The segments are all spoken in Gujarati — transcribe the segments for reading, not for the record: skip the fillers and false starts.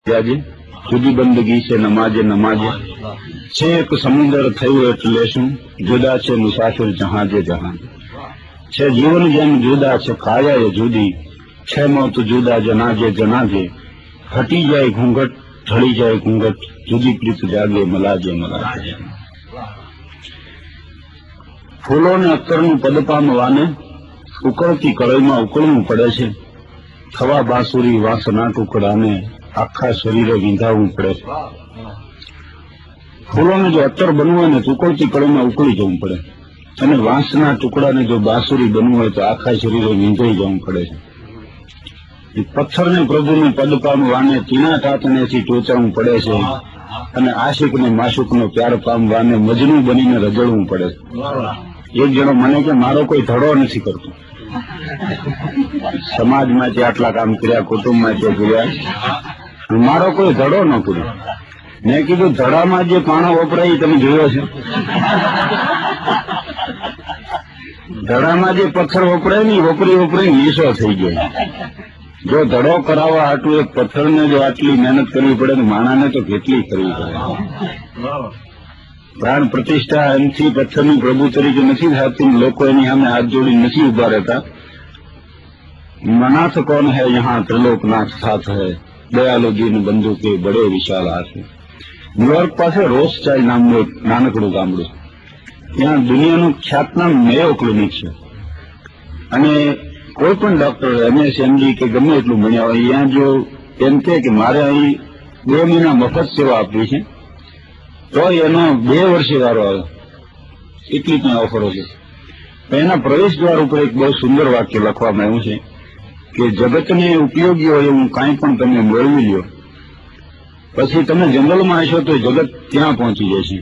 जी जुदी बंदगी से नमाजे नमाजे छे एक समुद्र थयुं एटले शुं जुदा छे मुसाफिर जहाजे जहां छे जीवन जेम जुदा छे काया जुदी छे मौत जुदा जनाजे जनाजे हटी जाए घूंघट ढળી जाए घूंघट जुदी प्रीत जागे मलाजे मलाजे फूलों ने अत्तरનું પદ પામવાને ઉકળતી કળઈમાં ઉકળવું પડે છે થવા બાંસુરી વાસના ટુકડાને આખા શરીરે વિંધાવવું પડે છે ફૂલોને જો અત્તર બનવું હોય ને તો ઉકળતી કળઈમાં ઉકળી જવું પડે અને વાંસના ટુકડાને જો બાંસુરી બનવું હોય તો આખા શરીરે વિંધાઈ જવું પડે છે પથ્થરને પ્રભુનું પદ પામવાને તીણા ટાટનેથી ટોચાવવું પડે છે અને આશિકને માશુકનો પ્યાર પામવાને મજનુ બનીને રજળવું પડે છે એક જણો મને કે મારો કોઈ ધડો નથી કરતો સમાજમાંથી આટલા કામ કર્યા કુટુંબમાંથી કર્યા મારો કોઈ ધડો ન કર્યો મેં કીધું ધડામાં જે પાણો વપરાય તમે જોયો છે ધડામાં જે પથ્થર વપરાય ને વપરી વપરી નીસો થઈ ગયો જો ધડો કરાવવા આટલું એક પથ્થરને જો આટલી મહેનત કરવી પડે તો માણાને તો કેટલી કરવી પડે પ્રાણ પ્રતિષ્ઠા એમથી પથ્થરની પ્રભુ તરીકે નથી થતી લોકો એની સામે હાથ જોડી નથી ઉભા રહેતા मनाथ कौन है यहाँ त्रिलोकनाथ साथ है दयालु दीन बंधु के बड़े विशाल हाथ न्यूयॉर्क પાસે રોસચાઇલ્ડ નામનું એક નાનકડું ગામડું ત્યાં દુનિયાનું ખ્યાતનામ મેયો ક્લિનિક છે અને કોઈ પણ ડોક્ટર MS MD કે ગમે એટલું ભણ્યા હોય અહીંયા જો એમ કે મારે અહીં 2 મહિના મફત સેવા આપવી છે તો એનો 2 વર્ષે વારો આવે એટલી પણ ઓફરો છે એના પ્રવેશ દ્વાર ઉપર એક બહુ સુંદર વાક્ય લખવામાં આવ્યું છે કે જગતને ઉપયોગી હોય એવું કાંઈ પણ તમે મેળવી લ્યો પછી તમે જંગલમાં હશો તો જગત ત્યાં પહોંચી જશે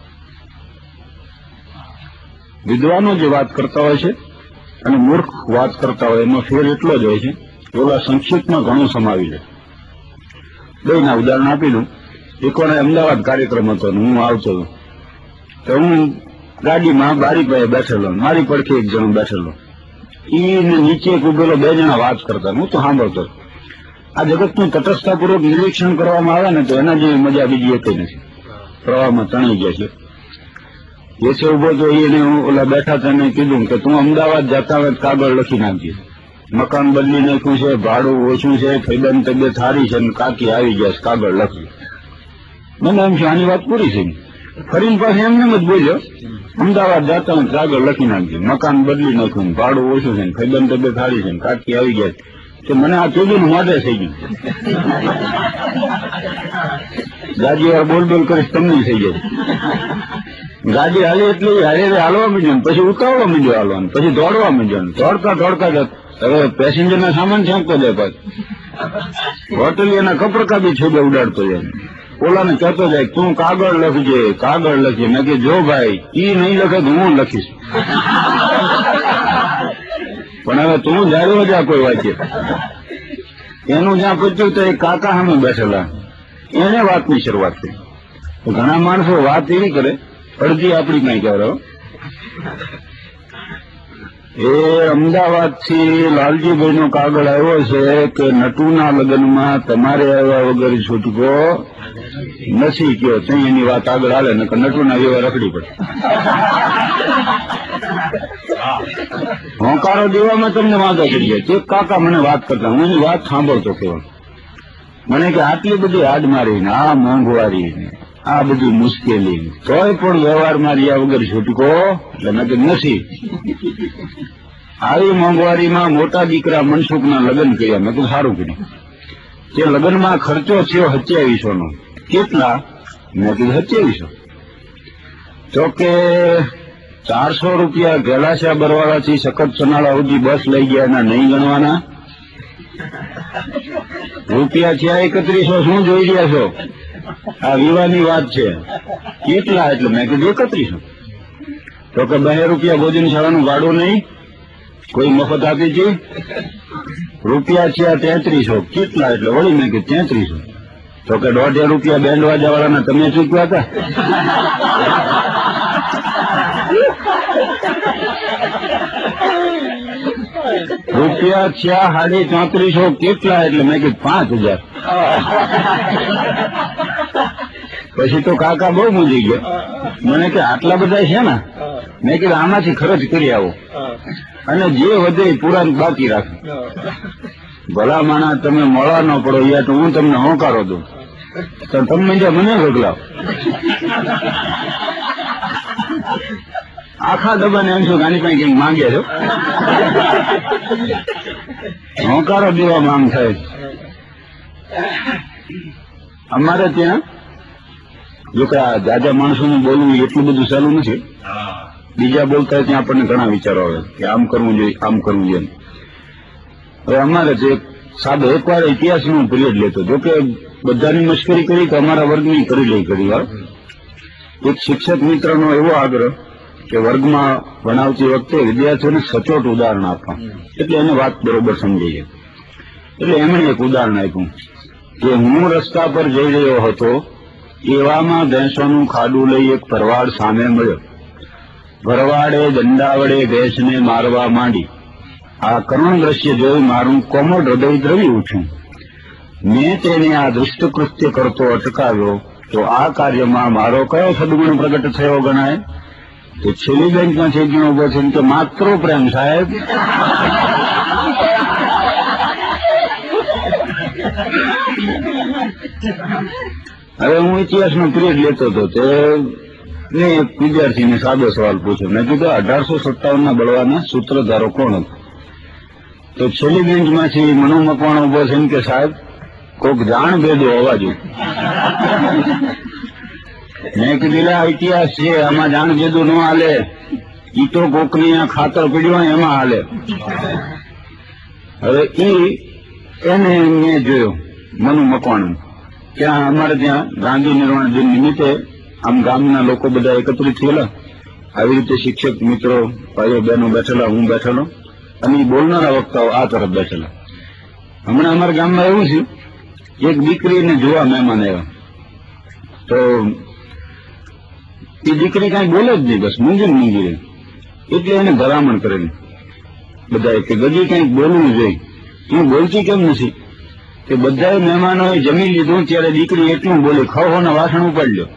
વિદ્વાનો જે વાત કરતા હોય છે અને મૂર્ખ વાત કરતા હોય એમાં ફેર એટલો જ હોય છે ઓલા સંક્ષિપ્તમાં ઘણું સમાવી લે બેના ઉદાહરણ આપી દઉં એકવાર અમદાવાદ કાર્યક્રમ હતો હું આવતો હતો તો હું ગાડીમાં બારી પાસે બેઠેલો મારી પડખે એક જણો બેઠેલો ઈને નીચે એક ઉભેલો 2 જણા વાત કરતા હું તો સાંભળતો આ જગતનું તટસ્થતાપૂર્વક નિરીક્ષણ કરવામાં આવે ને તો એના જેવી મજા બીજી એક નથી પ્રવાહમાં તણાઈ ગયા છે એ છે ઉભો તો એને ઓલા બેઠા તેને કીધું કે તું અમદાવાદ જતા હોય કાગળ લખી નાખજે મકાન બદલી નાખ્યું છે ભાડું ઓછું છે ફૈદાની તબિયત સારી છે કાકી આવી ગયા કાગળ લખી મને એમ છે આની વાત પૂરી છે ફરીને પાસે એમને જ બોલ્યો અમદાવાદ જતા હોય કાગળ લખી નાખજે મકાન બદલી નાખ્યું ભાડું ઓછું છે ફૈદાની તબિયત સારી છે કાકી આવી ગયા કે મને આ ચોદું મોઢે થઈ ગયું ગાડી વાર બોલ બોલ કરીશ તમને થઈ જાય ગાડી હાલી એટલે હારે હાલવા માંડ્યો પછી ઉતાવળવા માંડ્યો હાલવાનું પછી દોડવા માંડ્યો દોડતા દોડતા હવે પેસેન્જર ના સામાન છાંકતો જાય પાછું હોટલ એના કપડકા બી છોડે ઉડાડતો જાય ઓલાને કહેતો જાય તું કાગળ લખજે કાગળ લખજે મેં કે જો ભાઈ ઈ નહીં લખે તો હું લખીશ પણ હવે તું જાળ્યો જા કોઈ વાંચે એનું જ્યાં પૂછ્યું તો એ કાકા સામે બેઠેલા એને વાતની શરૂઆત કરી ઘણા માણસો વાત એવી કરે અડધી આપડી કઈ કહેવાય એ અમદાવાદથી લાલજીભાઈ નો કાગળ આવ્યો છે કે નટુના લગ્નમાં તમારે આવ્યા વગર છૂટકો નથી કયો ત્યાં એની વાત આગળ હાલે ને નટુના વ્યવહાર રખડી પડે હોંકારો દેવામાં તમને વાંધો કરી જાય તે કાકા મને વાત કરતા હું એની વાત સાંભળતો કેવળ મને કે આટલી બધી હાડમારી ને આ મોંઘવારી ને આ બધી મુશ્કેલી તોય પણ વ્યવહારમાં રહ્યા વગર છૂટકો એટલે મેં કે નથી આવી મોંઘવારીમાં મોટા દીકરા મનસુખના લગ્ન કર્યા મેં તો સારું કર્યું તે લગ્નમાં ખર્ચો થયો 2700 નો કેટલા મેં કીધું 2700 તો કે 400 રૂપિયા ગેલાશા બરવાળાથી સખત સનાળા સુધી બસ લઈ ગયા એના નહીં ગણવાના રૂપિયા થયા 3100 શું જોઈ રહ્યા છો આ વિવાહની વાત છે કેટલા એટલે મેં કીધું 3100 તો કે 2 રૂપિયા ભોજનશાળાનું ભાડું નહીં કોઈ મફત આપી છે રૂપિયા થયા 3300 કેટલા એટલે વળી મેં કીધું 3300 તો કે 1.5 રૂપિયા બેન્ડ વાજાવાળાના તમે ચૂક્યા હતા રૂપિયા થયા 3450 કેટલા? એટલે મેં કીધું 5000. પછી તો કાકા બહુ મૂંઝી ગયા. મને કે આટલા બધા છે ને? મેં કીધું આમાંથી ખર્ચ કરી આવો અને જે વધે એ પુરાણ બાકી રાખો. ભલા માણા તમે મળવા ન પડો યા તો હું તમને હોંકારો દઉં તો તમે મને ગગલાવ. આખા ડબ્બાને એમ છો આની પાસે કંઈક માંગે છો, હોંકારો દેવા માંગ થાય. અમારે ત્યાં જો કે આ જાજા માણસોનું બોલવું એટલું બધું સહેલું નથી. બીજા બોલતા હોય ત્યાં આપણને ઘણા વિચારો આવે કે આમ કરવું જોઈએ, આમ કરવું જોઈએ. હવે અમારે જે સાદો એકવાર ઇતિહાસનો પિરિયડ લેતો, જોકે બધાની મશ્કરી કરી તો અમારા વર્ગની કરી લઈ ઘણી વાર. એક શિક્ષક મિત્રનો એવો આગ્રહ કે વર્ગમાં ભણાવતી વખતે વિદ્યાર્થીઓને સચોટ ઉદાહરણ આપવા, એટલે એને વાત બરોબર સમજાઈએ. એટલે એમણે એક ઉદાહરણ આપ્યું કે હું રસ્તા પર જઈ રહ્યો હતો, એવામાં ભેંસોનું ખાડું લઈ એક ભરવાડ સામે મળ્યો. ભરવાડે દંડા વડે ભેંસને મારવા માંડી. આ કરુણ દ્રશ્ય જોઈ મારું કોમળ હૃદય દ્રવી ઉઠ્યું. મેં તેને આ દુષ્ટકૃત્ય કરતો અટકાવ્યો તો આ કાર્યમાં મારો કયો સદગુણ પ્રગટ થયો ગણાય? તો છેલ્લી બેન્ચમાંથી એક જણો ઉભો છે કે માત્ર પ્રેમ સાહેબ. હવે હું ઇતિહાસનો પિરિયડ લેતો હતો તે એક વિદ્યાર્થીને સાદો સવાલ પૂછ્યો. મેં કીધું 1857 બળવાના સૂત્રધારો કોણ હતો? તો છેલ્લી બેન્ચમાંથી મનુ મકવાણો ઉભો છે કે સાહેબ કોક જાણ ભેદો હોવા જોઈએ. મેં કીધું આ ઇતિહાસ છે, આમાં જાણ ભેદું ન હાલે. ઈ તો કોકની ખાતર પીડ્યો હોય એમાં હાલે. હવે એને મેં જોયો મનુ મકવાણું. ત્યાં અમારે ત્યાં ગાંધી નિર્વાણ દિન નિમિત્તે આમ ગામના લોકો બધા એકત્રિત થયેલા. આવી રીતે શિક્ષક મિત્રો ભાઈઓ બહેનો બેઠેલા, હું બેઠેલો અને બોલનારા વક્તાઓ આ તરફ બેઠેલા. હમણાં અમારા ગામમાં એવું છે, એક દીકરીને જોવા મહેમાન આવ્યા. તો એ દીકરી કઈ બોલે જ નહીં, બસ મૂંગી રહી. એટલે એને ભલામણ કરેલી બધાએ કે ગજી કંઈક બોલવું જોઈએ. હું બોલતી કેમ નથી? કે બધાએ મહેમાનોએ જમી લીધું ત્યારે દીકરી એટલું બોલી, ખવના વાસણ ઉપાડી લ્યો.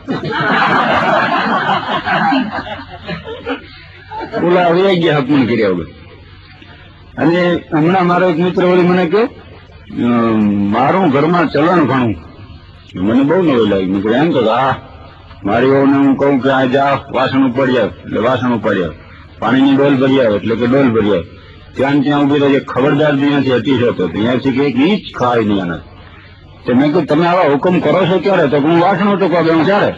ઓલા વૈયા ગયા હકમણ કર્યા વગર. અને હમણાં મારો એક મિત્ર વળી મને કહે મારું ઘરમાં ચલણ ઘણું. મને બહુ નવી લાગી. મેં કહ્યું એમ તો હા, મારી વહુને હું કહું કે આ જા વાસણ ઉપાડી આવ એટલે વાસણ ઉપાડી આવ, પાણીની ડોલ ભરી આવે એટલે કે ડોલ ભરી આવે. ત્યાં ઉભી રહે ખબરદાર ત્યાંથી હટી જતો, ત્યાંથી કે એક ઈંચ ખાય નહીં આના. તો મેં કહ્યું તમે આવા હુકમ કરો છો ક્યારે? તો હું વાસણ ટૂંકા દઉં ત્યારે.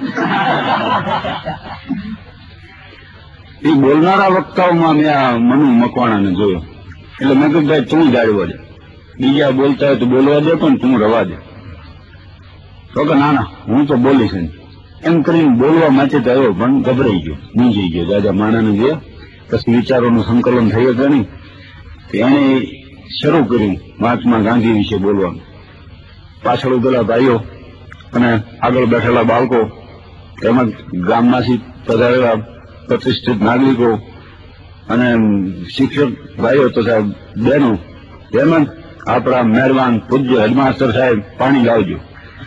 એ બોલનારા વક્તાઓમાં મેં આ મનુ મકવાણાને જોયો. એટલે મેં કહ્યું ભાઈ તું જાળવા દે, બીજા બોલતા હોય તો બોલવા દે પણ તું રવા દે. તો કે ના હું તો બોલીશ ને. એમ કરીને બોલવા માટે તો આવ્યો પણ ગભરાઈ ગયો, મૂંઝાઈ ગયો. દાદા માણાને ગયા પછી વિચારોનું સંકલન થઈ હતું નહીં. એને શરૂ કર્યું મહાત્મા ગાંધી વિશે બોલવાનું. પાછળ ઉભેલા ભાઈઓ અને આગળ બેઠેલા બાળકો, તેમજ ગામમાંથી પધારેલા પ્રતિષ્ઠિત નાગરિકો અને શિક્ષક ભાઈઓ તથા બહેનો, તેમજ આપણા મહેરબાન પૂજ્ય હેડમાસ્ટર સાહેબ પાણી લાવજો.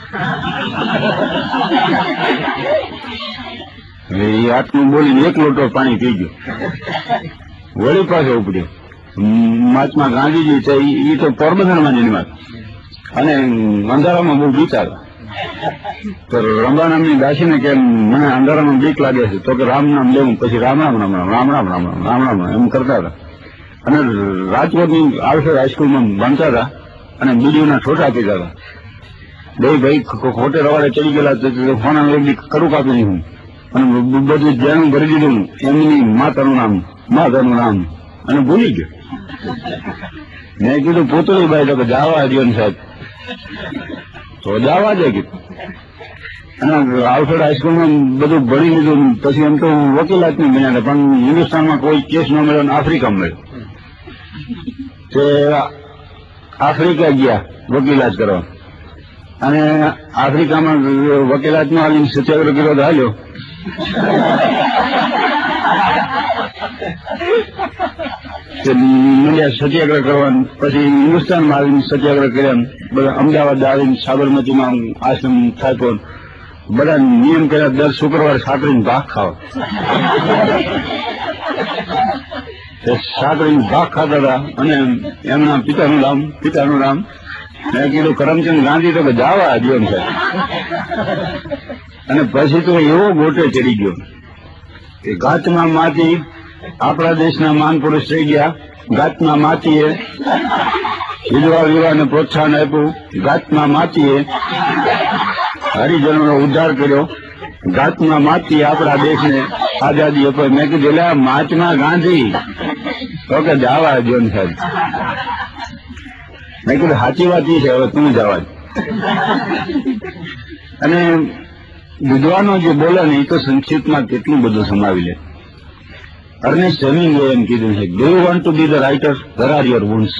એ આટલું બોલીને એક લોટો પાણી પી ગયો. વળી પાછો ઉપડ્યો. મહાત્મા ગાંધીજી છે એ તો પોરબંદરમાં જન્મ્યા અને અંધારામાં બહુ બીતા હતા. તો રંભા નામની દાસીને કે મને અંધારામાં બીક લાગે છે. તો કે રામ નામ લેવું, પછી રામ રામ રામ રામ રામ રામ રામ રામ રામ રામ એમ કરતા હતા. અને રાજકોટની આલ્ફ્રેડ હાઈસ્કૂલમાં ભણતા હતા અને બીડીઓના ઠોટા પીતા હતા. બે ભાઈ ખોટે રવાડે ચડી ગયેલા, ફોના એક દી કરું કાપી નહીં હું અને બધું જેનું ભરી દીધું એમની માતાનું નામ અને ભૂલી ગયો. મેં કીધું પોતળીભાઈ તો કે જાવા દો ને સાહેબ. તો જવા દે કીધું. અને આલ્ફ્રેડ હાઈસ્કૂલમાં બધું ભણી લીધું. પછી એમ તો વકીલાત નહીં બન્યા, પણ હિન્દુસ્તાનમાં કોઈ કેસ ન મળ્યો અને આફ્રિકા મળ્યો. તે આફ્રિકા ગયા વકીલાત કરવા અને આફ્રિકામાં વકીલાતમાં આવીને સત્યાગ્રહ વિરોધ હાલ્યો. મંડ્યા સત્યાગ્રહ કરવાનું, પછી હિન્દુસ્તાનમાં આવીને સત્યાગ્રહ કર્યા, બધા અમદાવાદ આવીને સાબરમતીમાં આશ્રમ થાપ્યો, બધા નિયમ કર્યા દર શુક્રવારે સાકરીને ભાગ ખાવા. સાકરીને ભાગ ખાતા હતા અને એમના પિતાનું નામ મેં કીધું કરમચંદ ગાંધી તો જાવા જીવન સાહેબ. અને પછી તો એવો ગોટે ચડી ગયો કે ગાતમાં માતી આપણા દેશના મહાનપુરુષ થઈ ગયા. ગાતમાં માતીએ વિધવા વિવાહને પ્રોત્સાહન આપ્યું. ગાતમાં માતીએ હરિજનોનો ઉદ્ધાર કર્યો. ગાતમાં માતી આપણા દેશને આઝાદી અપાઈ. મેં કીધું એટલે મહાત્મા ગાંધી તો કે જાવા જીવન સાહેબ. મેં કીધું સાચી વાત છે, હવે તું જવા જ. અને વિદ્વાનો જે બોલે ને એ તો સંક્ષિપ્તમાં કેટલું બધું સમાવી લે. અર્નેસ્ટ હેમિંગ્વે એમ કીધું છે, do you want to be the writer, where are your wounds.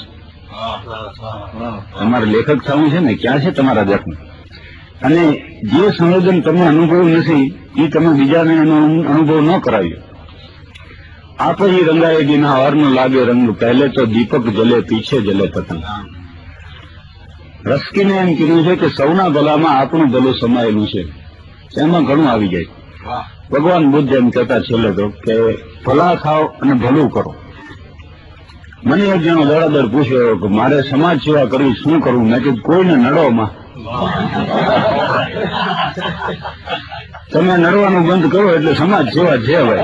તમારે લેખક થવું છે ને, ક્યાં છે તમારા જખમ? અને જે સંવેદન તમને અનુભવ નથી એ તમે બીજાને અનુભવ ન કરાવ્યો. આપ જ રંગાએગીના અર્ન લાગે રંગ, પહેલે તો દીપક જલે પીછે જલે પતંગ. રસ્કીને એમ કીધું છે કે સૌના ભલામાં આપણું ભલું સમાયેલું છે, એમાં ઘણું આવી જાય. ભગવાન બુદ્ધ એમ કહેતા છેલ્લે તો કે ભલા થાવ અને ભલું કરો. મને એક જણો દડાદર પૂછ્યો કે મારે સમાજ સેવા કરવી, શું કરવું? મેં કીધું કોઈને નડોમાં. તમે નડવાનું બંધ કરો એટલે સમાજ સેવા છે ભાઈ.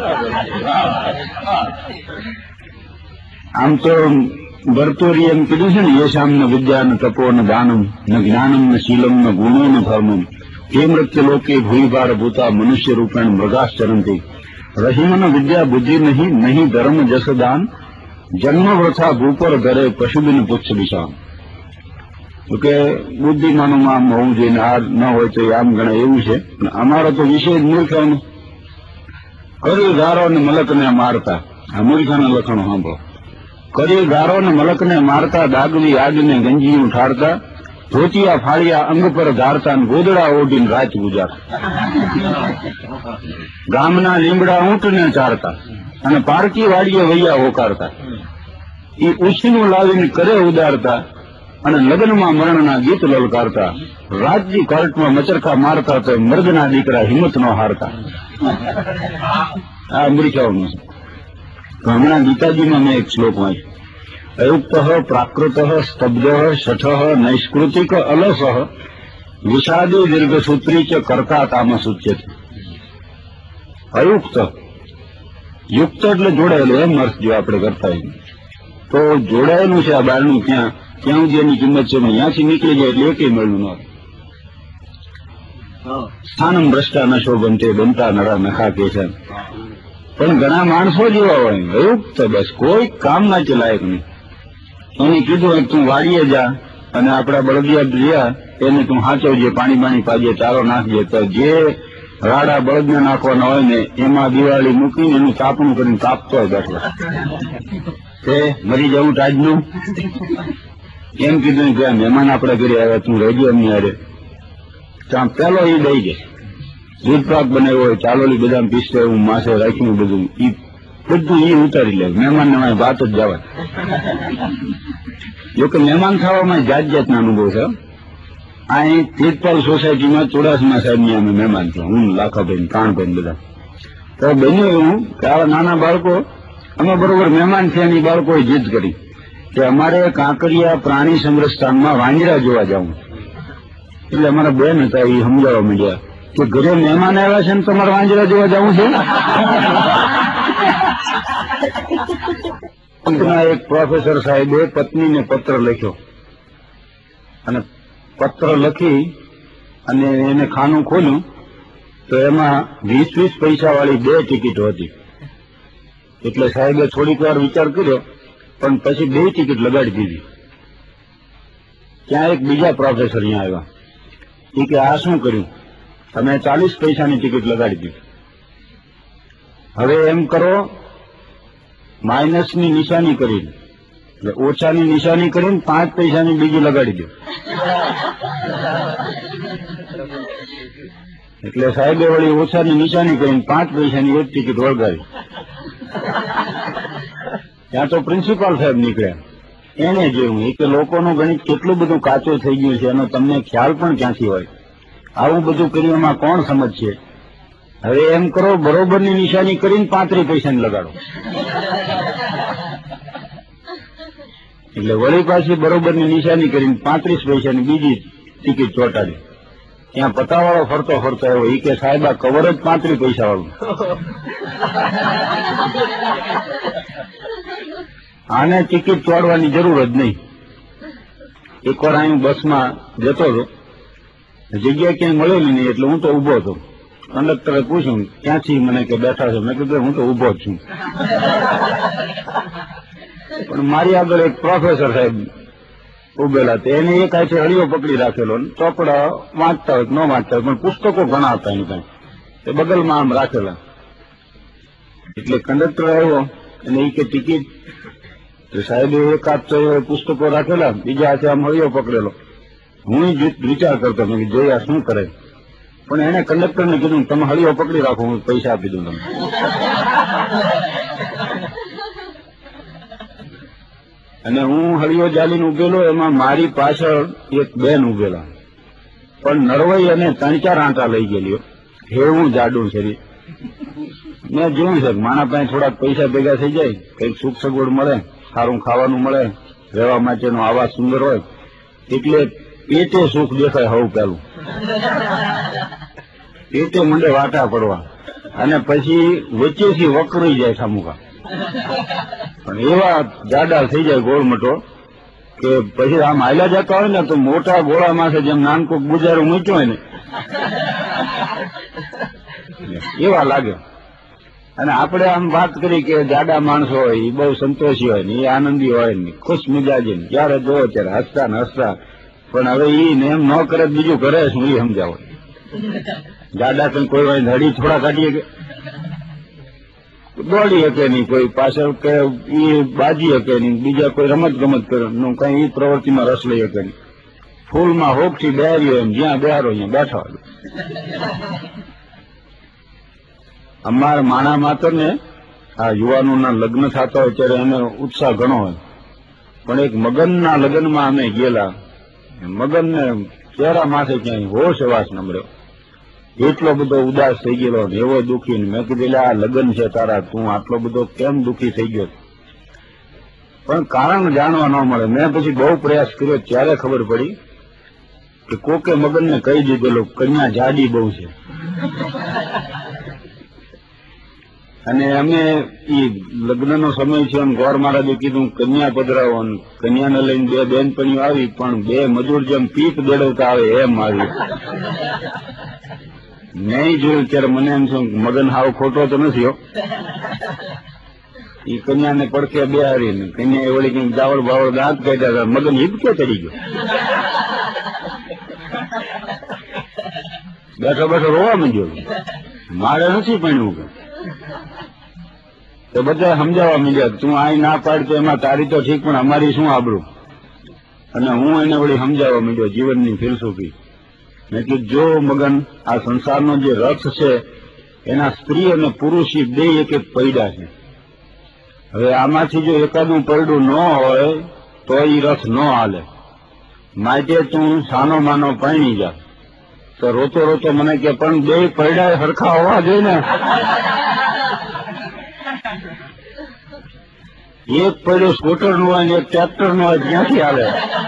આમ તો ભરતોરી એમ કીધું છે ને, યેશામ ન વિદ્યા ન તપો ન દાનમ ન જ્ઞાનમ ન શીલમ ન ગુણો ન ધર્મમ તે મૃત્યુ લોકે ભૂઈભાર ભૂતા મનુષ્ય રૂપેણ મૃગાશ્ચરંતી. રહીમન વિદ્યા બુદ્ધિ નહીં ધર્મ જસ દાન જન્મ વૃથા ભૂપર ધરે પશુબિન પુચ્છ વિષામ. તો કે બુદ્ધિમાનું આમ હોવું જોઈએ, આ ન હોય તો આમ ગણાય એવું છે. અમારો તો વિષય જ મૂર્ખાનો. કરી ગારો ને મલકને મારતા, આ મૂર્ખાના લખણો સાંભળો. કરી ગારો ને મલકને મારતા, દાગવી આગને ગંજીયું ઠારતા, ધોતિયા ફાળિયા અંગ પર ધારતા, ગોદડા ઓઢીને રાત ગુજારતા. ગામના લીમડા ઊંટને ચારતા અને પારકી વાડીએ વૈયા હોકારતા. એ ઉછીનું લાવીને કરે ઉદારતા અને લગ્નમાં મરણના ગીત લલકારતા. રાજજી કોર્ટમાં મચરકા મારતા તો મર્દના દીકરા હિંમત નો હારતા. આ મૂર્ખાઓનું છે. તો હમણાં ગીતાજીમાં મેં એક શ્લોક વાંચ્યો, અયુક્ત પ્રાકૃત સ્તબ્ધ શઠ નૈષ્કૃતિક અલસ વિષાદી દીર્ઘસૂત્રી ચ કરતા તામસુચ્યતે. અયુક્ત, યુક્ત એટલે જોડાયેલું એમ અર્થ જો આપણે કરતા હોય તો જોડાયેલું છે આ બારનું ત્યાં જેની કિંમત છે અહીંયાથી નીકળી જાય એટલે એકેય મળ્યું ન. સ્થાનમ ભ્રષ્ટા ન શોભંતે બનતા નરા નખા કે છે. પણ ઘણા માણસો જેવા હોય અયુક્ત, બસ કોઈ કામ ના ચલાયક નહીં. એને કીધું તું વાડીએ જા અને આપડા બળદિયા રહ્યા એને તું સાચવજે, પાણી પાજે, ચારો નાખજે. તો જે રાડા બળદને નાખવાના હોય ને એમાં દિવાળી મૂકીને એનું તાપણું કરીને કાપતો હોય બેઠો. તે મરી જવું ટાજનું એમ કીધું કે મહેમાન આપડે ઘરે આવ્યા, તું રહેજો એમની હારે. ત્યાં પેલો એ દઈ જાય, દૂધ પાક બનાવ્યો હોય, ચાલોલી બદામ પીસતો હું માસે રાખ્યું બધું એ ઉતારી લે. મહેમાન ને વાત જ જવા. જોકે મહેમાન ખાવામાં જાતના અનુભવ છે. અહીં તેજપાલ સોસાયટીમાં ચોરાસમા સાહેબની અમે મહેમાન થયા, હું લાખાભાઈ કાણભાઈ બધા. તો બન્યું એવું કે આવા નાના બાળકો અમે બરોબર મહેમાન થયા ની બાળકોએ જીદ કરી કે અમારે કાંકરિયા પ્રાણી સંગ્રહસ્થાનમાં વાંદરા જોવા જવું. એટલે અમારા બેન હતા એ સમજાવવા માંડ્યા કે ઘરે મહેમાન આવ્યા છે ને તમારે વાંદરા જોવા જવું છે. એક પ્રોફેસર સાહેબે પત્નીને પત્ર લખ્યો અને પત્ર લખી અને એને ખાનું ખોલ્યું તો એમાં 20 પૈસા વાળી 2 ટિકિટો હતી. એટલે સાહેબે થોડીક વાર વિચાર કર્યો પણ પછી 2 ટિકિટ લગાડી દીધી. ત્યાં એક બીજા પ્રોફેસર અહીંયા આવ્યા. એ કે આ શું કર્યું, તમે 40 પૈસાની ટિકિટ લગાડી દીધી. હવે એમ કરો, માઇનસની નિશાની કરીને એટલે ઓછાની નિશાની કરીને 5 પૈસાની બીજી લગાડી દો. એટલે સાહેબે વળી ઓછાની નિશાની કરીને 5 પૈસાની એક ટિકિટ વળગાવી. ત્યાં તો પ્રિન્સિપાલ સાહેબ નીકળ્યા. એને જોયું કે લોકોનું ગણિત કેટલું બધું કાચું થઈ ગયું છે એનો તમને ખ્યાલ પણ ક્યાંથી હોય. આવું બધું કરવામાં કોણ સમજશે? હવે એમ કરો, બરોબરની નિશાની કરીને 35 પૈસાની લગાડો. એટલે વળી પાછી બરોબરની નિશાની કરીને 35 પૈસાની બીજી ટિકિટ ચોંટાડી. ત્યાં પતાવાળો ફરતો આવ્યો. એ કે સાહેબ આ કવર જ 35 પૈસા વાળું. આને ટિકિટ ચોડવાની જરૂર જ નહીં. એકવાર અહીં બસમાં જતો હતો, જગ્યા ક્યાંય મળેલી નહીં એટલે હું તો ઉભો હતો. કંડક્ટરે પૂછ્યું ક્યાંથી, મને કે બેઠા છે. મેં કીધું હું તો ઉભો જ છું. પણ મારી આગળ એક પ્રોફેસર સાહેબ ઉભેલા હતા. એને એક હાથે હળીઓ પકડી રાખેલો, ચોપડા વાંચતા હોય ન વાંચતા હોય, પણ પુસ્તકો ઘણા હતા એની પાસે. એ બગલમાં આમ રાખેલા. એટલે કંડક્ટર આવ્યો અને એ કે ટિકિટ. તો સાહેબે એક હાથ તો પુસ્તકો રાખેલા, બીજા હાથે આમ હળીઓ પકડેલો. હું વિચાર કરતો મેં કે જોયા શું કરે. પણ એને કંડક્ટરને કીધું તમે હળીઓ પકડી રાખો, હું પૈસા આપી દઉં તમને. અને હું હળીઓ જાલીને ઉભેલો, એમાં મારી પાછળ એક બેન ઉભેલા, પણ નરવાઈ અને 3-4 આંટા લઈ ગયેલી. હેવું જાડું શરીર. મેં જોયું છે માણા પાસે થોડાક પૈસા ભેગા થઈ જાય, કંઈક સુખ સગવડ મળે, સારું ખાવાનું મળે, રહેવા માટેનો આવાસ સુંદર હોય, એટલે પેટે સુખ દેખાય. હવું પેલું પેટે મંડે વાટા પડવા, અને પછી વચ્ચેથી વકરી જાય સામુકા. પણ એવા જાડા થઈ જાય ગોળમટો કે પછી આમ હાલ્યા જતા હોય ને તો મોટા ગોળામાં છે જેમ નાનકો ગુજારું મૂક્યો હોય ને એવા લાગે. અને આપણે આમ વાત કરી કે જાડા માણસો હોય એ બહુ સંતોષી હોય ને, એ આનંદી હોય ને, ખુશ મિજાજી, જયારે જોવો ત્યારે હસતા ને હસતા. પણ હવે એને એમ ન કરે બીજું કરે શું એ સમજાવો. જાડા કઈ કોઈ હોય ધડી થોડા કાઢીએ કે દોડી શકે નહીં, કોઈ પાછળ કે એ બાજી શકે નહીં, બીજા કોઈ રમત ગમત કરે કઈ એ પ્રવૃત્તિમાં રસ લઈ શકે નહીં. ફૂલમાં હોકથી બેહાર્યો એમ જ્યાં બેહારો અહીંયા બેઠા હોય. અમારા માણા માતર ને આ યુવાનોના લગ્ન થતા હોય ત્યારે એને ઉત્સાહ ઘણો હોય. પણ એક મગનના લગ્નમાં અમે ગયેલા, મગનને ચહેરા માથે ક્યાંય હોશ અવાસ ન મળ્યો. એટલો બધો ઉદાસ થઈ ગયેલો, એવો દુઃખી. મેં કીધું આ લગ્ન છે તારા, તું આટલો બધો કેમ દુઃખી થઈ ગયો? પણ કારણ જાણવા ન મળે. મેં પછી બહુ પ્રયાસ કર્યો, ત્યારે ખબર પડી કે કોકે મગનને કહી દીધેલું કન્યા જાડી બહુ છે. અને અમે એ લગ્નનો સમય છે, ગોર મહારાજે કીધું કન્યા પધરાવો. કન્યાને લઈને 2 બેનપણીઓ આવી, પણ 2 મજૂર જેમ પીપ દેડવતા આવે એમ આવી. નહીં જોયું ત્યારે મને એમ શું મગન હાવ ખોટો તો નથી. એ કન્યાને પડખે બેહારીને કન્યા વળી કઈક જાવડ બાવડ દાંત કાઢ્યા હતા, મગન હિબકે ચડી ગયો. બેઠો બેઠો રોવા માંડ્યો, મારે નથી પડ્યું કે. તો બધા સમજાવવા માંડ્યા તું અહીં ના પાડ તો એમાં તારી તો ઠીક, પણ અમારી શું આબરૂ. અને હું એને વળી સમજાવવા માંડ્યો જીવનની ફિલસૂફી. મેં કીધું જો મગન આ સંસારનો જે રથ છે એના સ્ત્રી અને પુરુષ 2 એક પૈડા છે. હવે આમાંથી જો એકાદું પૈડું ન હોય તો એ રથ ન હાલે. માટે તું સાનો માનો પાણી જા. તો રોતો રોતો મને કે પણ 2 પૈડા સરખા હોવા જોઈએ ને. એક પૈડું સ્કૂટર નું હોય ને એક ટ્રેક્ટર નું હોય, ક્યાંથી હાલે?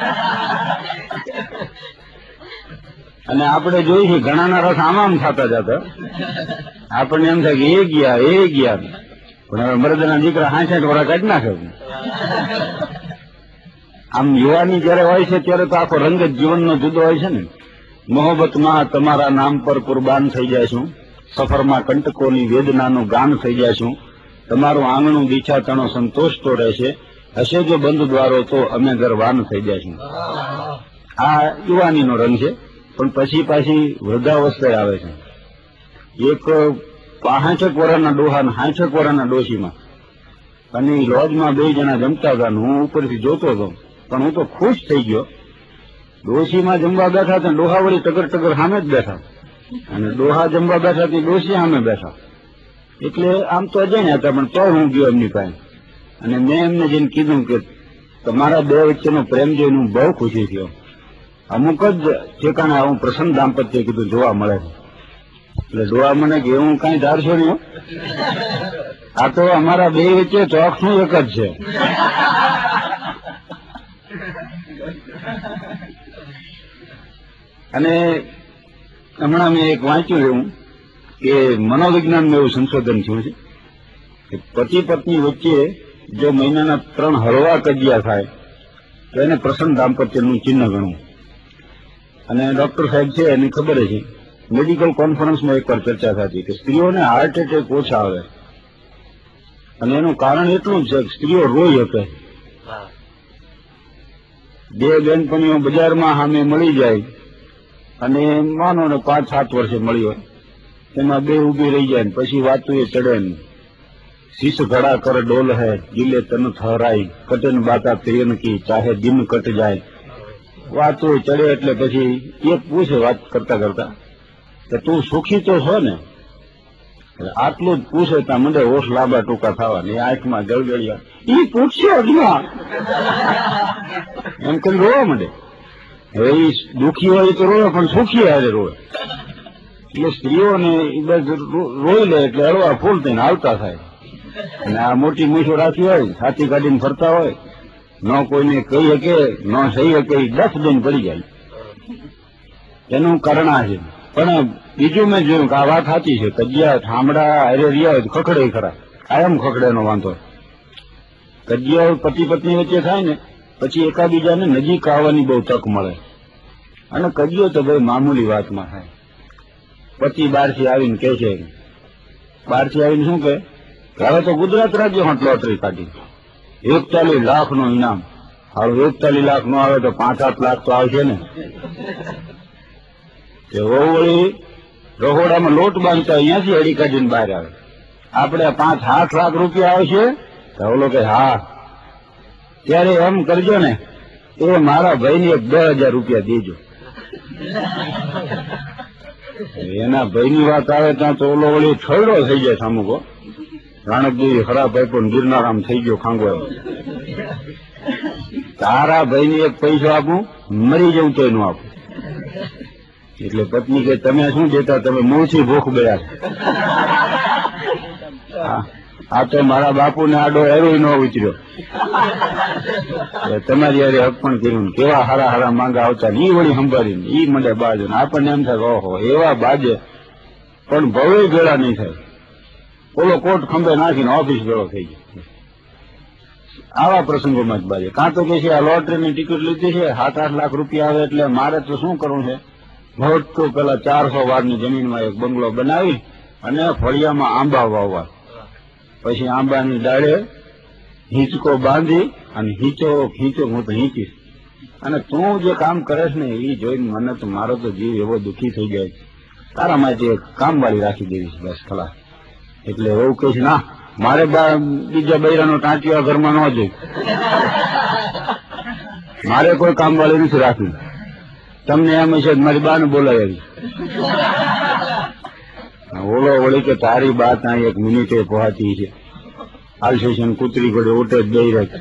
અને આપણે જોઈશું ઘણાના રસ આમ થતા જતા આપણને એમ થાય કે એ ગયા. પણ હવે મરદના દીકરા 60 વર્ષ કાઢી નાખે. આમ યુવાની જયારે હોય છે ત્યારે તો આખો રંગ જ જીવનનો જુદો હોય છે ને. મોહબ્બતમાં તમારા નામ પર કુરબાન થઈ જઈશું, સફરમાં કંટકોની વેદનાનું ગાન થઈ જઈશું, તમારું આંગણું દીછાતણો સંતોષ તો રહેશે, હશે જો બંધ દ્વારો તો અમે ગરવાન થઈ જઈશું. આ યુવાનીનો રંગ છે. પણ પછી પાછી વૃદ્ધાવસ્થા આવે છે. એક 65 વર્ષના ડોહા ને 60 વર્ષના ડોશીમાં, અને લોજમાં 2 જણા જમતા હતા. હું ઉપરથી જોતો હતો, પણ હું તો ખુશ થઈ ગયો. ડોશીમાં જમવા બેઠા હતા, ડોહા વળી ટગર સામે જ બેઠા, અને ડોહા જમવા બેઠા હતી, ડોશી સામે બેઠા. એટલે આમ તો અજાણ્યા હતા, પણ તો હું ગયો એમની પાસે. અને મેં એમને જઈને કીધું કે તમારા બે વચ્ચેનો પ્રેમ જોઈને હું બહુ ખુશી થયો. અમુક જ ઠેકાણે આવું પ્રસન્ન દાંપત્ય કીધું જોવા મળે છે. એટલે જોવા મને કે હું કઈ ધારશો નહીં, આ તો અમારા બે વચ્ચે ચોકનું એક જ છે. અને હમણાં મેં એક વાંચ્યું એવું કે મનોવિજ્ઞાનમાં એવું સંશોધન થયું છે કે પતિ પત્ની વચ્ચે જો મહિનાના 3 હળવા કજિયા થાય તો એને પ્રસન્ન દાંપત્યનું ચિહ્ન ગણવું. અને ડોક્ટર સાહેબ છે એને ખબર છે, મેડિકલ કોન્ફરન્સમાં એકવાર ચર્ચા થતી કે સ્ત્રીઓને હાર્ટ એટેક ઓછા આવે અને એનું કારણ એટલું જ છે કે સ્ત્રીઓ રોઈ શકે. બે બેનપણીઓ બજારમાં સામે મળી જાય અને માનો ને 5-7 વર્ષે મળી હોય, એમાં બે ઉભી રહી જાય પછી વાતું એ ચડે ને, શીશ ઘડા કર ડોલ હૈ ગીલે તન થરાઈ કટન બાતા પ્રિયન કી ચાહે દિન કટ જાય. વાતું એ ચડે એટલે પછી એક પૂછે વાત કરતા કરતા કે તું સુખી તો છો ને? આટલું જ પૂછે ત્યાં મને હોશ લાંબા ટૂંકા થવા ને આંખમાં જળજળિયા ઈ પૂછશે અજમાં એમ કરી રોવા માંડે. હવે એ દુઃખી હોય તો રોવે પણ સુખી હારે રોવે. એટલે સ્ત્રીઓને એ બસ રોઈ લે એટલે હળવા ફૂલ થઈને આવતા થાય. અને આ મોટી મૂછો રાખી હોય, છાતી કાઢીને ફરતા હોય, ન કોઈને કહી શકે ન સહી શકે, દસ દઈને પડી જાય. એનું કારણ આ છે. પણ બીજું મેં જોયું કે આ વાત સાચી છે, કજિયા ઠામડા હારે રહ્યા હોય તો ખખડે ખરા, કાયમ ખખડેનો વાંધો. કજિયા પતિ પત્ની વચ્ચે થાય ને પછી એકાબીજાને નજીક આવવાની બહુ તક મળે. અને કજિયો તો ભાઈ મામૂલી વાતમાં થાય. પતિ બહારથી આવીને કહે છે, બહારથી આવીને શું કહે કે હવે તો ગુજરાત રાજ્યમાં લોટરી કાઢી 41 લાખનું ઇનામ. હવે 41 લાખ નો આવે તો 5-7 લાખ તો આવશે ને. કે વળી રહોડામાં લોટ બાંધતા અહીંયાથી અડી કાઢીને બહાર આવે, આપણે 5-8 લાખ રૂપિયા આવશે તો ઓલો કે હા. ત્યારે એમ કરજો ને એ મારા ભાઈને 10,000 રૂપિયા દેજો. એના ભાઈની વાત આવે ત્યાં તો ઓલો વળી છોડો થઈ જાય સામુકો. રાણકદેવી ખરાબ આપ્યો ને ગિરનારામ થઈ ગયો ખાંગો. તારા ભાઈને એક પૈસો આપું, મરી જવું તો એનું આપું. એટલે પત્ની કે તમે શું દેતા, તમે મૂળથી ભૂખ ગયા. આ તો મારા બાપુને આડો એરો ન ઉતર્યો, તમારી યારે હક પણ કર્યું. કેવા હારા હારા માંગા આવતા ઈ વળી સંભાળીને ઈ મને બાજુ. આપણને એમ થાય ઓહો એવા બાજે, પણ ભવે ભેળા નહીં થાય. ઓલો કોટ ખંભે નાખીને ઓફિસ ભેળો થઈ જાય. આવા પ્રસંગોમાં જ બાજે. કાં તો કે છે આ લોટરીની ટિકિટ લીધી છે 7-8 લાખ રૂપિયા આવે એટલે મારે તો શું કરવું છે, મોટું પેલા 400 વારની જમીનમાં એક બંગલો બનાવી અને ફળિયામાં આંબા વાવવા, પછી આંબાની ડાળે હિંચકો બાંધી અને ખીચો હું તો હિંચીશ. અને તું જે કામ કરેશ ને એ જોઈને મને તો મારો તો જીવ એવો દુઃખી થઈ જાય, તારા માટે એક કામવાળી રાખી દેવીશ બસ ખલાસ. એટલે એવું કહીશ ના, મારે બીજા બૈરાનો ટાંટિયા ઘરમાં ન જોઈ, મારે કોઈ કામવાળી નથી રાખવી. તમને એમ હશે મારી બાને બોલાવી. ઓલો વળી કે તારી બાત અહીં 1 મિનિટે પહોંચી છે, આલસેશન કૂતરી ઘોડે ઓટે જ દઈ રહે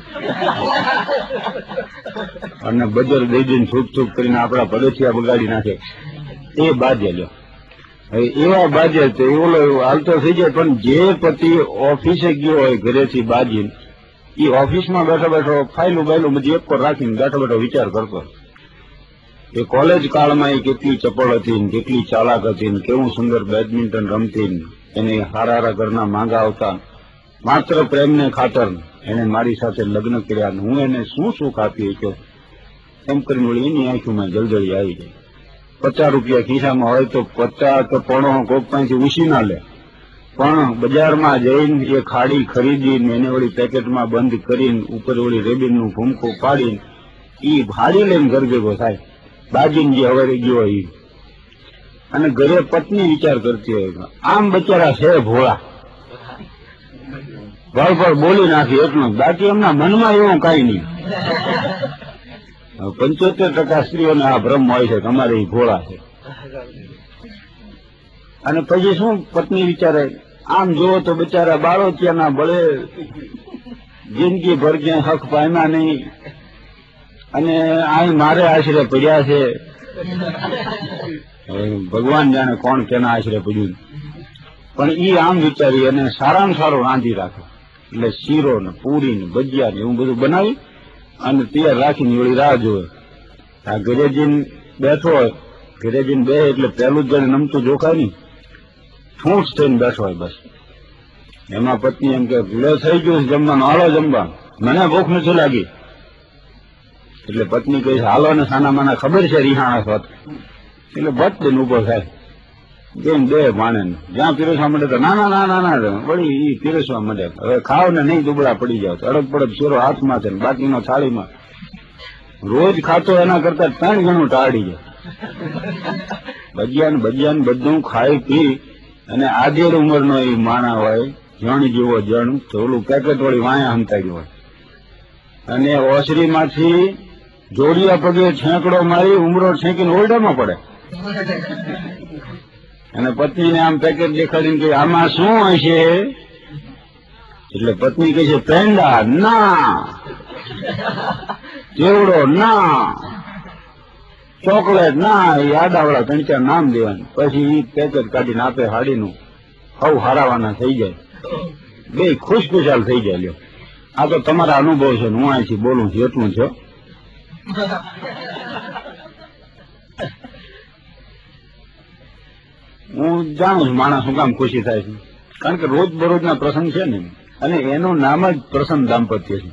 અને બજર દઈ દઈને છૂપ કરીને આપણા પગથિયા બગાડી નાખે. એ બાજે લ્યો. હવે એવા બાજે તો ઓલો હાલતો થઈ જાય. પણ જે પતિ ઓફિસે ગયો હોય ઘરેથી બાજીને, એ ઓફિસમાં બેઠો બેઠો ફાઇલું બાયલું બધી એક પર રાખીને બેઠો બેઠો વિચાર કરતો એ કોલેજ કાળમાં એ કેટલી ચપળ હતી ને કેટલી ચાલાક હતી ને કેવું સુંદર બેડમિન્ટન રમતી ને એને હારા હારા ઘરના માંગા આવતા. માત્ર પ્રેમને ખાતર એને મારી સાથે લગ્ન કર્યા ને હું એને શું સુખ આપી શક્યો એમ કરીને વળી એની આંખોમાં જલજળી આવી જાય. 50 રૂપિયા ખિસ્સામાં હોય તો 50 પણો કોક પાસેથી ઉછી ના લે, પણ બજારમાં જઈને એ ખાડી ખરીદીને એને વળી પેકેટમાં બંધ કરીને ઉપર વળી રેબીનનું ભૂમકું પાડીને એ ભાડી લઈને ઘર ભેગો થાય. બાજીને જે હવે ગયો હોય અને ઘરે પત્ની વિચાર કરતી હોય આમ બચારા છે ભોળા, ઘર પર બોલી નાખી એટલું, બાકી એમના મનમાં એવું કઈ નહીં. 75% સ્ત્રીઓને આ ભ્રમ હોય છે તમારે એ ભોળા છે. અને પછી શું પત્ની વિચારે, આમ જુઓ તો બચારા બાળો ત્યાંના બળે જિંદગી ભર ક્યાંય હક પામ્યા નહીં અને આ મારે આશરે પડ્યા છે. ભગવાન જાણે કોણ કેના આશરે પડ્યું. પણ ઈ આમ વિચારી અને સારામાં સારું રાંધી રાખે. એટલે શીરો ને પૂરી ને ભજીયા ને એવું બધું બનાવી અને તૈયાર રાખીને વળી રાહ જોવે. આ ઘરે જઈને બેઠો હોય, ઘરે જઈને બે એટલે પેલું જ જયારે નમતું જોખાય નહીં, ઠૂંઠ થઈને બેઠો હોય બસ. એમાં પત્ની એમ કે લે થઈ ગયું જમવાનું, હાલો જમવાનું, મને ભૂખ નથી લાગી. એટલે પત્ની કહે હાલો ને સાના માના ખબર છે રિહાણા હોત. એટલે ભટ દઈને ઉભો થાય, જેમ બે માણે જ્યાં પીરસવા માંડે તો ના ના ના ના ના વળી ઈ પીરસવા માંડે. હવે ખાવ ને નહીં દુબળા પડી જાવ. અડગ પડગ શેરો હાથમાં છે ને બાકીનો થાળીમાં. રોજ ખાતો એના કરતા 3 ગણું ટાળી જાય. ભજીયા ને બધું ખાઈ પી અને આધેડ ઉંમરનો એ માણા હોય, જણ જેવો જણ, તો ઓલું પેકેટ વાળી વાયા હંતાડી હોય અને ઓસરીમાંથી જોડિયા પગે છેંકડો મારી ઉમરો છેંકીને ઓરડામાં પડે. અને પત્નીને આમ પેકેટ દેખાડીને કે આમાં શું હશે? એટલે પત્ની કહે છે પેંડા ના, ચેવડો ના, ચોકલેટ ના. એ આડાવાળા 3-4 નામ દેવાનું. પછી એ પેકેટ કાઢીને આપે હાડીનું. હવ હારાવાના થઈ જાય, બે ખુશખુશાલ થઈ જાય. લ્યો, આ તો તમારા અનુભવ છે, હું અહીંથી બોલું છું એટલું છે. હું જાણું છું માણસ શું કામ ખુશી થાય છે, કારણ કે રોજ બરોજના પ્રસંગ છે ને, અને એનું નામ જ પ્રસન્ન દાંપત્ય છે.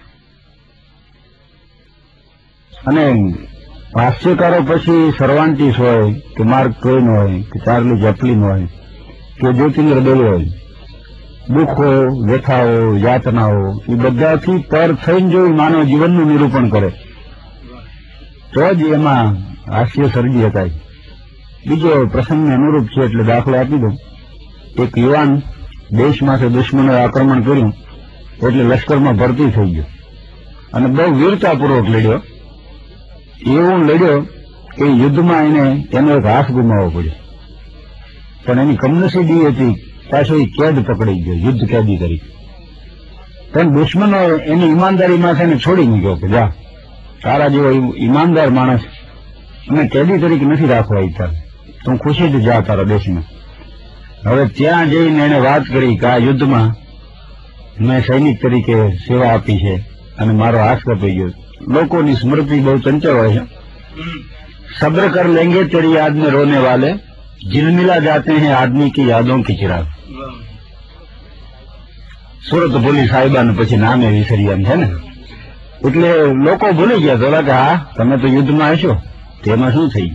અને હાસ્યકારો પછી સર્વાન્ટીસ હોય કે માર્ક ટ્વેન હોય કે ચાર્લી ચેપ્લિન હોય કે જ્યોતિન્દ્ર દવે હોય, દુઃખો, વ્યથાઓ, યાતનાઓ એ બધાથી પર થઈને જો માનવ જીવનનું નિરૂપણ કરે તો જ એમાં હાસ્ય સર્જી શકાય. બીજો પ્રસંગને અનુરૂપ છે એટલે દાખલો આપી દઉં. એક યુવાન દેશમાંથી દુશ્મનોએ આક્રમણ કર્યું એટલે લશ્કરમાં ભરતી થઈ ગયો અને બહુ વીરતાપૂર્વક લડ્યો. એવું લડ્યો કે યુદ્ધમાં એનો એક હાથ ગુમાવવો પડ્યો. પણ એની કમનસીબી હતી, પાછો એ કેદ પકડાઈ ગયો, યુદ્ધ કેદી કરી. પણ દુશ્મનો એની ઈમાનદારીમાં એને છોડી મૂક્યો કે જા, તારા જેવો ઈમાનદાર માણસ અમે કેદી તરીકે નથી રાખવા ઈચ્છા, તું ખુશીથી જા તારા દેશમાં. હવે ત્યાં જઈને એને વાત કરી કે આ યુદ્ધમાં મેં સૈનિક તરીકે સેવા આપી છે અને મારો હાથ કપાઈ ગયો. લોકોની સ્મૃતિ બહુ ચંચળ હોય છે. સબ્ર કર લેંગે તેરી યાદ में रोने वाले, झिलमिला जाते हैं आदमी की यादों की चिराग. સુરત પોલીસ સાહેબાને પછી નામે વિસર્યા છે ને, એટલે લોકો ભૂલી ગયા. તો કે હા તમે તો યુદ્ધમાં હશો, તેમાં શું થઈ?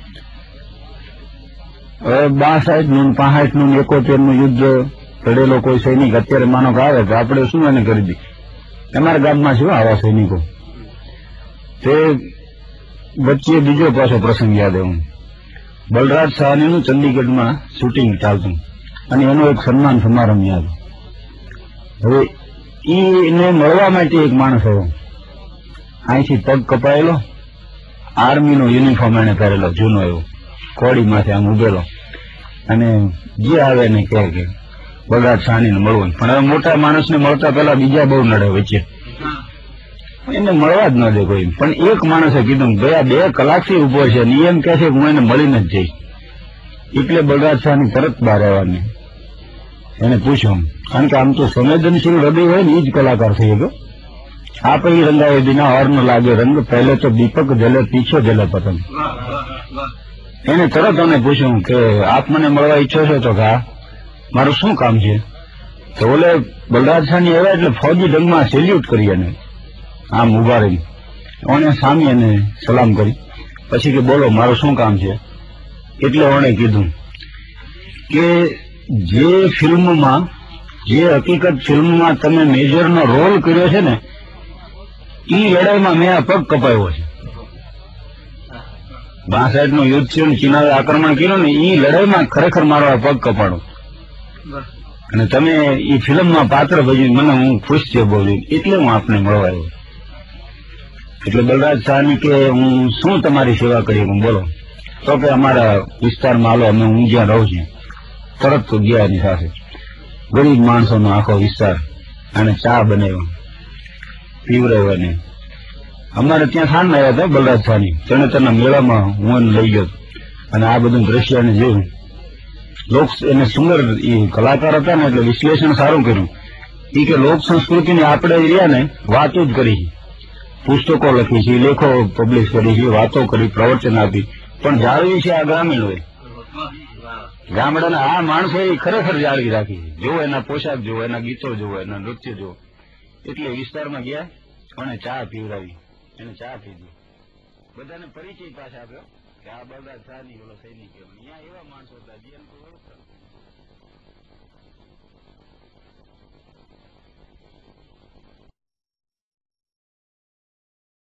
હવે 62નું 65નું 71નું યુદ્ધ લડેલો કોઈ સૈનિક અત્યારે માનો કે આવે તો આપણે શું એને કરી દઈએ? તમારા ગામમાં શું આવા સૈનિકો? તે વચ્ચે બીજો પાછો પ્રસંગ યાદ આવ્યો. બલરાજ સાહનીનું ચંદીગઢમાં શૂટિંગ ચાલતું અને એનો એક સન્માન સમારંભ યાદ. હવે એને મળવા માટે એક માણસ આવ્યો, અહીંથી પગ કપાયેલો, આર્મીનો યુનિફોર્મ એને પહેરેલો જૂનો એવો, કોડીમાંથી આમ ઉભેલો, અને જે આવે ને કહે કે બલરાજ સાહનીને મળવું. પણ હવે મોટા માણસને મળતા પહેલા બીજા બહુ નડે વચ્ચે, એને મળવા જ ન દે કોઈ. પણ એક માણસે કીધું ગયા 2 કલાકથી ઉભો છે ને એમ કહે છે કે હું એને મળીને જ જઈશ. એટલે બલરાજ સાહની તરત બહાર આવવાની એને પૂછ્યું, કારણ કે આમ તો સંવેદનશીલ હૃદય હોય ને એ જ કલાકાર થઈ ગયો. આ પછી રંગાવે બિના ઓર ન લાગે રંગ, પહેલે તો દીપક જલે પીછો જલે પતંગ. એને તરત મને પૂછ્યું કે આપ મને મળવા ઈચ્છો છો? તો કે મારું શું કામ છે? તો ઓલે બલરાજ સાહની આવ્યા એટલે ફૌજી ઢંગમાં સેલ્યુટ કરી એને આમ ઉભા રહી, ઓને સામી એને સલામ કરી. પછી કે બોલો મારું શું કામ છે? એટલે ઓને કીધું કે જે ફિલ્મમાં, જે હકીકત ફિલ્મમાં તમે મેજરનો રોલ કર્યો છે ને એ લડાઈમાં મેં આ પગ કપાયો છે. 62નું યુદ્ધ થયું, ચીનાએ આક્રમણ કર્યું ને એ લડાઈમાં ખરેખર મારો આ પગ કપાડો, અને તમે એ ફિલ્મમાં પાત્ર ભજ્યું, મને હું ખુશ છે બોલી, એટલે હું આપને મળવા આવ્યો. એટલે બલરાજ સાહની કે હું શું તમારી સેવા કરી શકું બોલો? તો કે અમારા વિસ્તારમાં હાલો, અમે હું જ્યાં રહું છું. તરત તો ગયા એની સાથે. ગરીબ માણસોનો આખો વિસ્તાર, અને ચા બનાવ્યો, પીવરાવ્યા ને અમારે ત્યાં થાન આવ્યા હતા બલરાજ થાની ચણેતરના મેળામાં હું એને લઈ ગયો અને આ બધું દ્રશ્ય એને જોયું. લોક એને સુંદર એ કલાકાર હતા ને એટલે વિશ્લેષણ સારું કર્યું. એ કે લોક સંસ્કૃતિની આપણે રહ્યા ને વાતો જ કરી, પુસ્તકો લખી છે, લેખો પબ્લિશ કરી છે, વાતો કરી, પ્રવચન આપી, પણ જાળવી છે આ ગ્રામીણોએ. ગામડાના આ માણસો એ ખરેખર જાળવી રાખી છે. જોવો એના પોશાક જોવો, એના ગીતો જોવો, એના નૃત્ય જોવો. એટલે વિસ્તારમાં ગયા અને ચા પીવડાવી, એને ચા પીધી, બધાને પરિચય પાછા આપ્યો કે આ બધા ચા ની ઓલો સૈનિક. અહીંયા એવા માણસો હતા જે એમ કોઈ ઓળખતા